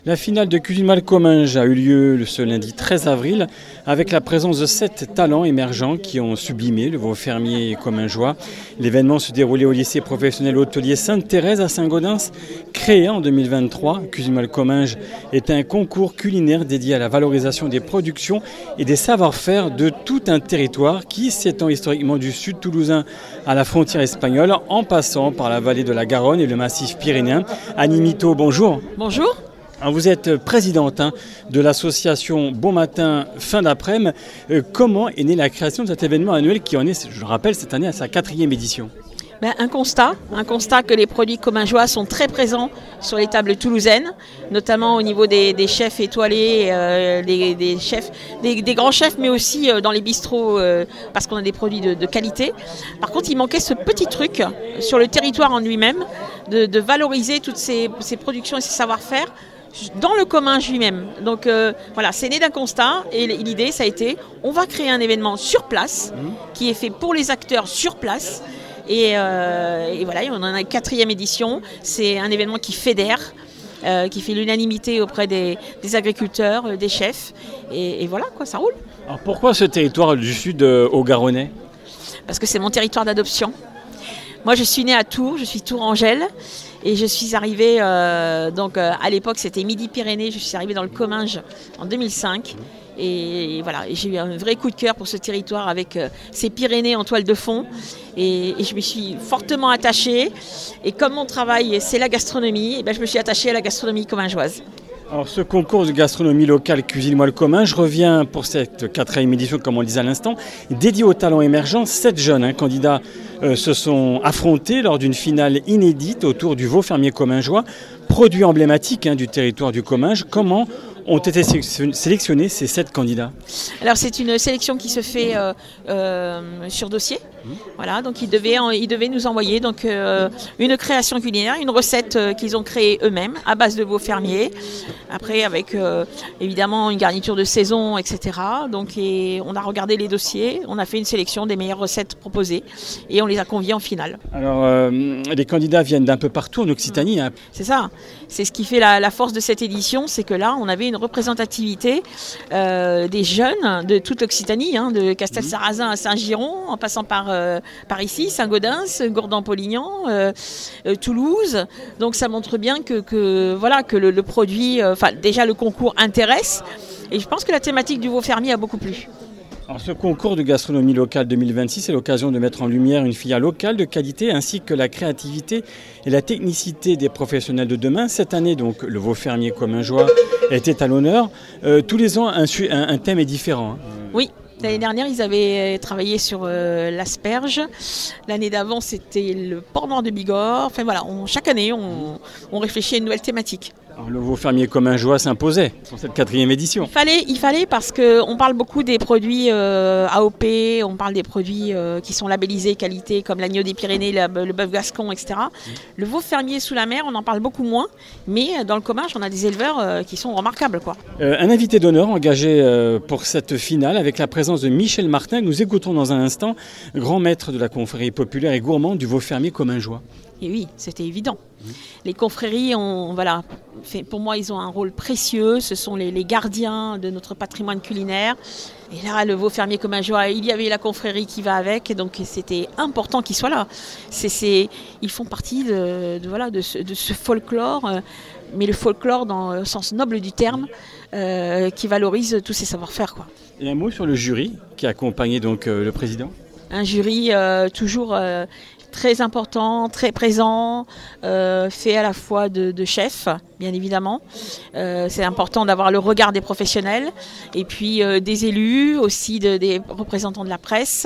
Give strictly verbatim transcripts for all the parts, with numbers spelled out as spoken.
La finale de Cuisine Malcominges a eu lieu ce lundi treize avril avec la présence de sept talents émergents qui ont sublimé le veau fermier commingeois. L'événement se déroulait au lycée professionnel hôtelier Sainte-Thérèse à Saint-Gaudens. Créé en deux mille vingt-trois, Cuisine Malcominges est un concours culinaire dédié à la valorisation des productions et des savoir-faire de tout un territoire qui s'étend historiquement du sud toulousain à la frontière espagnole en passant par la vallée de la Garonne et le massif pyrénéen. Annie Mito, bonjour. Bonjour. Alors vous êtes présidente hein, de l'association Bon Matin Fin d'après-midi. Euh, comment est née la création de cet événement annuel qui en est, je le rappelle, cette année à sa quatrième édition? Ben, un constat, un constat que les produits commingeois sont très présents sur les tables toulousaines, notamment au niveau des, des chefs étoilés, euh, des, des chefs, des, des grands chefs, mais aussi euh, dans les bistrots euh, parce qu'on a des produits de, de qualité. Par contre, il manquait ce petit truc sur le territoire en lui-même de, de valoriser toutes ces, ces productions et ces savoir-faire dans le Comminges lui-même. Donc euh, voilà, c'est né d'un constat et l'idée ça a été, on va créer un événement sur place mmh. qui est fait pour les acteurs sur place et, euh, et voilà, on en a une quatrième édition. C'est un événement qui fédère, euh, qui fait l'unanimité auprès des, des agriculteurs, euh, des chefs et, et voilà quoi, ça roule. Alors pourquoi ce territoire du sud euh, au Garonnais? Parce que c'est mon territoire d'adoption. Moi je suis née à Tours, je suis Tourangelle. Et je suis arrivée, euh, donc euh, à l'époque c'était Midi-Pyrénées, je suis arrivée dans le Comminges en deux mille cinq. Et, et voilà, et j'ai eu un vrai coup de cœur pour ce territoire avec euh, ces Pyrénées en toile de fond. Et, et je me suis fortement attachée. Et comme mon travail c'est la gastronomie, et ben, je me suis attachée à la gastronomie commingeoise. Alors ce concours de gastronomie locale Cuisine Malcominges revient pour cette quatrième édition, comme on le disait à l'instant, dédiée aux talents émergents. Sept jeunes hein, candidats euh, se sont affrontés lors d'une finale inédite autour du veau fermier commingeois, produit emblématique hein, du territoire du Comminges. Comment ont été sélectionnés ces sept candidats? Alors c'est une sélection qui se fait euh, euh, sur dossier. Mmh. Voilà, donc ils devaient, ils devaient nous envoyer donc, euh, une création culinaire, une recette euh, qu'ils ont créée eux-mêmes à base de veau fermier. Après avec euh, évidemment une garniture de saison, et cetera. Donc et on a regardé les dossiers, on a fait une sélection des meilleures recettes proposées et on les a conviés en finale. Alors euh, les candidats viennent d'un peu partout en Occitanie. Mmh. Hein. C'est ça, c'est ce qui fait la, la force de cette édition, c'est que là on avait une représentativité euh, des jeunes de toute l'Occitanie, hein, de Castelsarrasin à Saint-Giron, en passant par, euh, par ici, Saint-Gaudens, Gourdon-Polignan, euh, euh, Toulouse. Donc ça montre bien que, que, voilà, que le, le produit, enfin euh, déjà le concours intéresse. Et je pense que la thématique du veau fermier a beaucoup plu. Alors, ce concours de gastronomie locale deux mille vingt-six est l'occasion de mettre en lumière une filière locale de qualité ainsi que la créativité et la technicité des professionnels de demain. Cette année, donc, le veau fermier commingeois était à l'honneur. Euh, tous les ans, un, un, un thème est différent. Hein. Oui. L'année dernière, ils avaient travaillé sur euh, l'asperge. L'année d'avant, c'était le porc noir de Bigorre. Enfin voilà, on, chaque année, on, on réfléchit à une nouvelle thématique. Alors, le veau fermier commingeois s'imposait pour cette quatrième édition. Il fallait, il fallait parce qu'on parle beaucoup des produits euh, A O P, on parle des produits euh, qui sont labellisés qualité, comme l'agneau des Pyrénées, la, le bœuf gascon, et cetera. Mmh. Le veau fermier sous la mer, on en parle beaucoup moins, mais dans le Comminges, on a des éleveurs euh, qui sont remarquables, quoi. Euh, un invité d'honneur engagé euh, pour cette finale avec la présence de Michel Martin. Nous écoutons dans un instant, grand maître de la confrérie populaire et gourmand du veau fermier commingeois. Et oui, c'était évident. Mmh. Les confréries, ont, voilà, fait, pour moi, ils ont un rôle précieux. Ce sont les, les gardiens de notre patrimoine culinaire. Et là, le veau fermier commingeois, il y avait la confrérie qui va avec. Et donc, c'était important qu'ils soient là. C'est, c'est, ils font partie de, de, voilà, de, ce, de ce folklore, euh, mais le folklore dans le sens noble du terme, euh, qui valorise tous ces savoir-faire, quoi. Et un mot sur le jury qui a accompagné donc, euh, le président. Un jury euh, toujours... Euh, très important, très présent, euh, fait à la fois de, de chefs, bien évidemment. Euh, c'est important d'avoir le regard des professionnels et puis euh, des élus, aussi de, des représentants de la presse.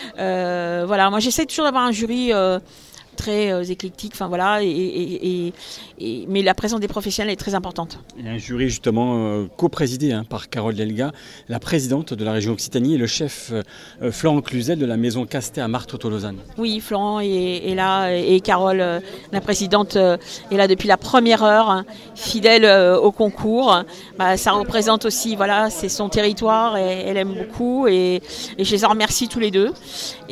Euh, voilà, moi j'essaie toujours d'avoir un jury euh, très euh, éclectique, enfin voilà, et, et, et, et, mais la présence des professionnels est très importante. Il y a un jury justement euh, co-présidé hein, par Carole Delga, la présidente de la région Occitanie et le chef euh, Florent Cluzel de la maison Castet à Martres-Tolosane. Oui, Florent est, est là et Carole, euh, la présidente, euh, est là depuis la première heure, hein, fidèle euh, au concours. Bah, ça représente aussi, voilà, c'est son territoire et elle aime beaucoup et, et je les en remercie tous les deux.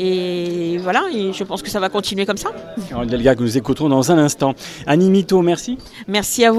Et voilà, et je pense que ça va continuer comme ça. Carole Delga que nous écouterons dans un instant. Annie Mito, merci. Merci à vous.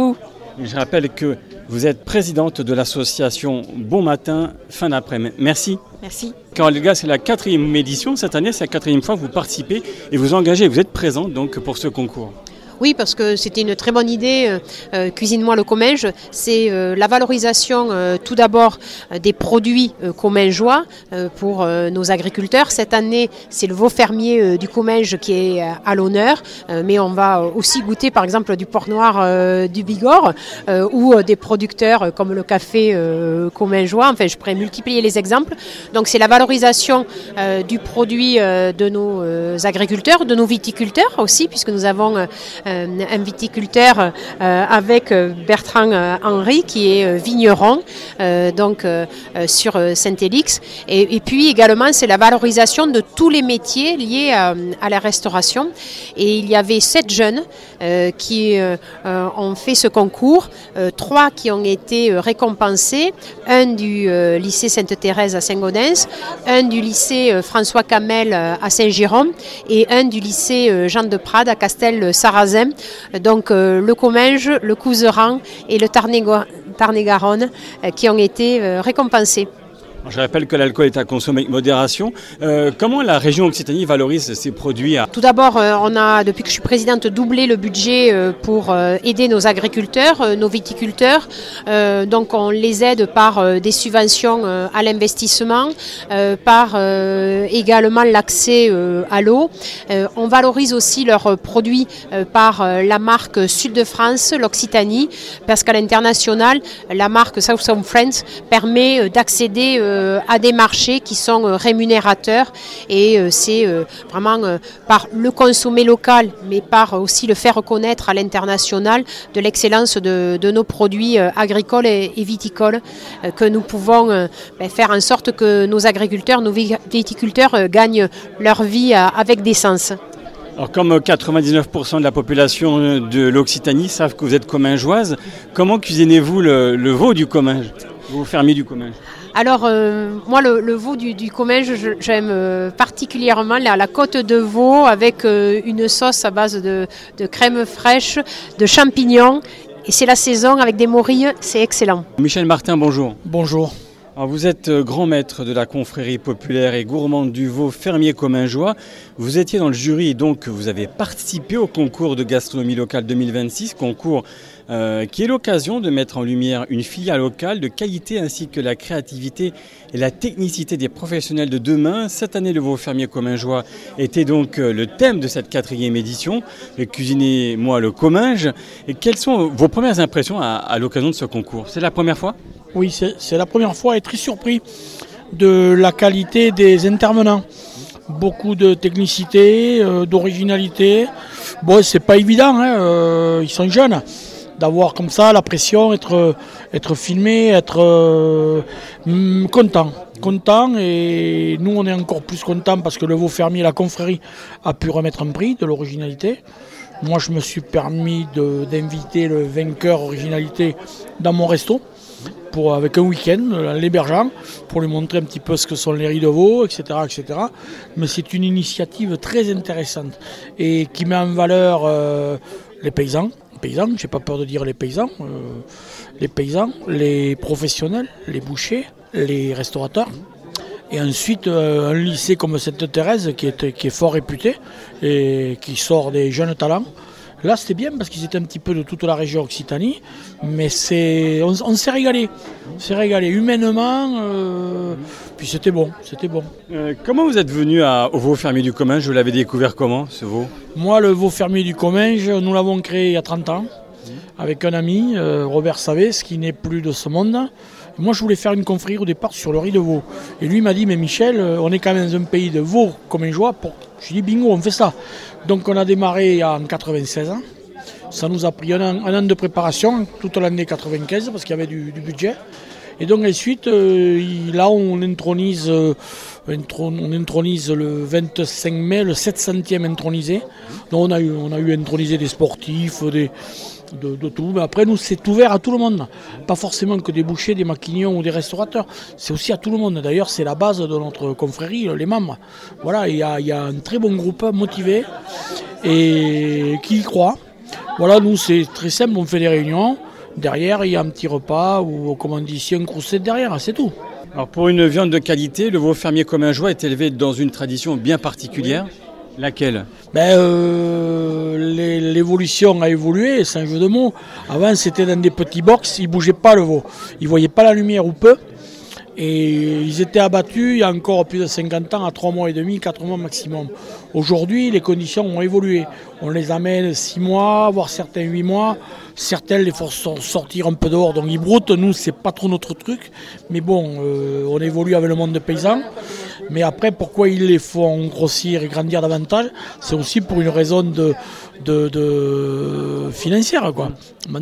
Je rappelle que vous êtes présidente de l'association Bon Matin Fin d'après-midi. Merci. Merci. Carole Delga, c'est la quatrième édition. Cette année, c'est la quatrième fois que vous participez et vous engagez, vous êtes présente donc pour ce concours. Oui, parce que c'était une très bonne idée, euh, Cuisine-moi le Comminges, c'est euh, la valorisation euh, tout d'abord euh, des produits euh, commingeois euh, pour euh, nos agriculteurs. Cette année, c'est le veau fermier euh, du Comminges qui est euh, à l'honneur, euh, mais on va aussi goûter par exemple du porc noir euh, du Bigorre euh, ou euh, des producteurs euh, comme le café euh, commingeois. Enfin, je pourrais multiplier les exemples. Donc c'est la valorisation euh, du produit euh, de nos euh, agriculteurs, de nos viticulteurs aussi, puisque nous avons euh, un viticulteur euh, avec Bertrand euh, Henry qui est euh, vigneron euh, donc euh, sur euh, Saint-Élix et, et puis également c'est la valorisation de tous les métiers liés à, à la restauration et il y avait sept jeunes euh, qui euh, ont fait ce concours, euh, trois qui ont été euh, récompensés, un du euh, lycée Sainte-Thérèse à Saint-Gaudens, un du lycée euh, François Camel euh, à Saint-Jérôme et un du lycée euh, Jean de Prade à Castel-Sarrazin. Donc euh, le Comminges, le Couserans et le Tarn-et-Garonne euh, qui ont été euh, récompensés. Je rappelle que l'alcool est à consommer avec modération. Euh, comment la région Occitanie valorise ses produits à... Tout d'abord, euh, on a, depuis que je suis présidente, doublé le budget euh, pour euh, aider nos agriculteurs, euh, nos viticulteurs. Euh, donc on les aide par euh, des subventions euh, à l'investissement, euh, par euh, également l'accès euh, à l'eau. Euh, on valorise aussi leurs produits euh, par euh, la marque Sud de France, l'Occitanie, parce qu'à l'international, la marque South Sound Friends permet euh, d'accéder euh, à des marchés qui sont euh, rémunérateurs et euh, c'est euh, vraiment euh, par le consommer local mais par aussi le faire reconnaître à l'international de l'excellence de, de nos produits euh, agricoles et, et viticoles euh, que nous pouvons euh, ben, faire en sorte que nos agriculteurs, nos viticulteurs euh, gagnent leur vie euh, avec décence. Alors comme quatre-vingt-dix-neuf pour cent de la population de l'Occitanie savent que vous êtes commingeoise, comment cuisinez-vous le, le veau du Comminges, veau fermier du Comminges? Alors, euh, moi, le, le veau du, du Comminges, j'aime euh, particulièrement la, la côte de veau avec euh, une sauce à base de, de crème fraîche, de champignons. Et c'est la saison avec des morilles, c'est excellent. Michel Martin, bonjour. Bonjour. Alors vous êtes grand maître de la confrérie populaire et gourmande du veau fermier commingeois. Vous étiez dans le jury et donc vous avez participé au concours de gastronomie locale deux mille vingt-six, concours euh, qui est l'occasion de mettre en lumière une filière locale de qualité ainsi que la créativité et la technicité des professionnels de demain. Cette année, le veau fermier commingeois était donc le thème de cette quatrième édition, Cuisinez-moi le Comminges. Et quelles sont vos premières impressions à, à l'occasion de ce concours? C'est la première fois? Oui, c'est, c'est la première fois et très surpris de la qualité des intervenants. Beaucoup de technicité, euh, d'originalité. Bon, c'est pas évident, hein, euh, ils sont jeunes. D'avoir comme ça la pression, être, être filmé, être euh, content. Content et nous on est encore plus content parce que le veau fermier, la confrérie, a pu remettre un prix de l'originalité. Moi je me suis permis de, d'inviter le vainqueur originalité dans mon resto. Pour, avec un week-end, l'hébergeant, pour lui montrer un petit peu ce que sont les riz de veau, et cetera, et cetera. Mais c'est une initiative très intéressante et qui met en valeur euh, les paysans, les paysans, j'ai pas peur de dire les paysans, euh, les paysans, les professionnels, les bouchers, les restaurateurs. Et ensuite, euh, un lycée comme Sainte-Thérèse qui est, qui est fort réputé et qui sort des jeunes talents. Là, c'était bien parce qu'ils étaient un petit peu de toute la région Occitanie, mais c'est, on, on s'est régalé, on s'est régalé humainement, euh, puis c'était bon, c'était bon. Euh, comment vous êtes venu à, au veau fermier du Comminges? Vous l'avez découvert comment, ce veau? Moi, le veau fermier du Comminges, nous l'avons créé il y a trente ans, avec un ami, euh, Robert Savès, qui n'est plus de ce monde. Et moi, je voulais faire une confrérie au départ sur le riz de veau. Et lui m'a dit, mais Michel, on est quand même dans un pays de veau commingeois. Pour... Je lui ai dit, bingo, on fait ça. Donc on a démarré en quatre-vingt-seize ans. Ça nous a pris un an, un an de préparation, toute l'année quatre-vingt-quinze, parce qu'il y avait du, du budget. Et donc ensuite, euh, là on intronise, euh, on intronise le vingt-cinq mai, le sept centième intronisé. Donc on a eu, on a eu intronisé des sportifs, des... De, de tout, mais après nous c'est ouvert à tout le monde, pas forcément que des bouchers, des maquignons ou des restaurateurs, c'est aussi à tout le monde. D'ailleurs c'est la base de notre confrérie, les membres. Voilà, il y a, il y a un très bon groupe motivé et qui y croit. Voilà, nous c'est très simple, on fait des réunions, derrière il y a un petit repas ou comme on dit ici un crousset derrière, c'est tout. Alors pour une viande de qualité, le veau fermier Commingeois est élevé dans une tradition bien particulière. Laquelle? Ben, euh, les, l'évolution a évolué, c'est un jeu de mots. Avant c'était dans des petits box, ils ne bougeaient pas le veau, ils ne voyaient pas la lumière ou peu. Et ils étaient abattus il y a encore plus de cinquante ans à trois mois et demi, quatre mois maximum. Aujourd'hui, les conditions ont évolué. On les amène six mois, voire certains huit mois. Certains les font sortir un peu dehors, donc ils broutent. Nous, c'est pas trop notre truc. Mais bon, euh, on évolue avec le monde des paysans. Mais après, pourquoi ils les font grossir et grandir davantage? C'est aussi pour une raison de, de, de financière, quoi.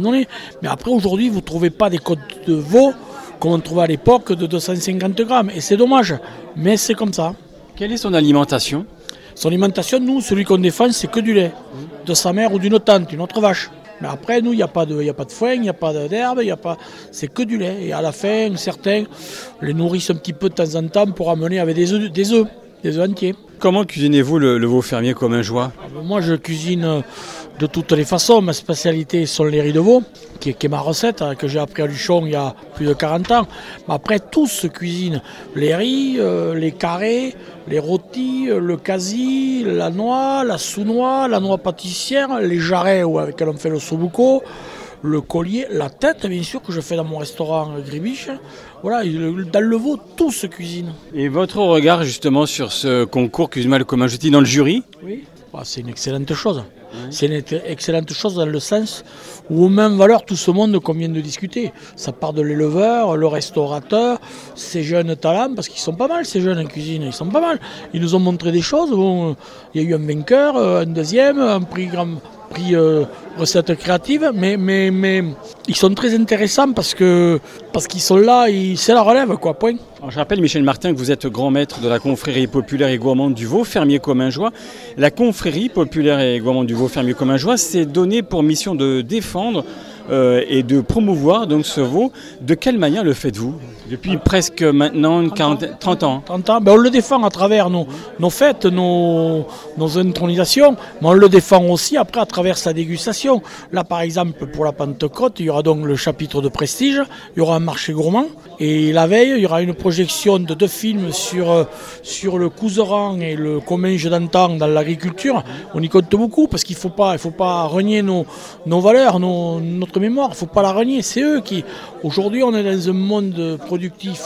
Mais après, aujourd'hui, vous ne trouvez pas des côtes de veau comme on trouvait à l'époque de deux cent cinquante grammes. Et c'est dommage, mais c'est comme ça. Quelle est son alimentation? Son alimentation, nous, celui qu'on défend, c'est que du lait. De sa mère ou d'une tante, une autre vache. Mais après, nous, il n'y a pas de, y a pas de foin, il n'y a pas d'herbe, y a pas, c'est que du lait. Et à la fin, certains les nourrissent un petit peu de temps en temps pour amener avec des œufs, des œufs, des œufs entiers. Comment cuisinez-vous le, le veau fermier Commingeois? Moi, je cuisine de toutes les façons. Ma spécialité sont les riz de veau, qui est, qui est ma recette, que j'ai appris à Luchon il y a plus de quarante ans. Mais après, tous se cuisinent. Les riz, euh, les carrés, les rôtis, le quasi, la noix, la sous-noix, la noix pâtissière, les jarrets avec lesquels on fait le sobuco, le collier, la tête, bien sûr, que je fais dans mon restaurant Gribiche. Voilà, dans le veau, tout se cuisine. Et votre regard, justement, sur ce concours Cuisine-moi le commun, je dis dans le jury? Oui. Ah, c'est une excellente chose. Mmh. C'est une excellente chose dans le sens où aux mêmes valeurs tout ce monde qu'on vient de discuter. Ça part de l'éleveur, le restaurateur, ces jeunes talents, parce qu'ils sont pas mal ces jeunes en cuisine, ils sont pas mal. Ils nous ont montré des choses. Bon, il y a eu un vainqueur, un deuxième, un prix grand prix euh, recette créative, mais, mais, mais ils sont très intéressants parce que parce qu'ils sont là, ils, c'est la relève, quoi, point. Alors, je rappelle, Michel Martin, que vous êtes grand maître de la confrérie populaire et gourmande du veau fermier Commingeois. La confrérie populaire et gourmande du veau fermier Commingeois s'est donnée pour mission de défendre euh, et de promouvoir donc ce veau. De quelle manière le faites-vous? Depuis presque maintenant une quarantaine, trente ans. trente ans, ben on le défend à travers nos, nos fêtes, nos, nos intronisations, mais on le défend aussi après à travers sa dégustation. Là par exemple pour la Pentecôte, il y aura donc le chapitre de prestige, il y aura un marché gourmand, et la veille il y aura une projection de deux films sur, sur le couseran et le comminge d'antan dans l'agriculture. On y compte beaucoup parce qu'il ne faut pas, il faut pas renier nos, nos valeurs, nos, notre mémoire, il ne faut pas la renier. C'est eux qui, aujourd'hui on est dans un monde productif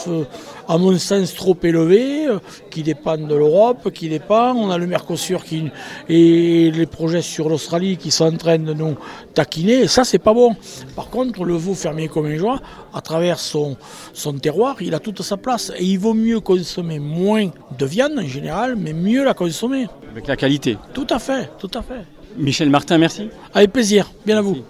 à mon sens trop élevé, qui dépendent de l'Europe, qui dépend. On a le Mercosur qui, et les projets sur l'Australie qui sont en train de nous taquiner, et ça c'est pas bon. Par contre, le veau fermier commingeois, à travers son, son terroir, il a toute sa place. Et il vaut mieux consommer moins de viande en général, mais mieux la consommer. Avec la qualité. Tout à fait, tout à fait. Michel Martin, merci. Avec plaisir, bien à vous.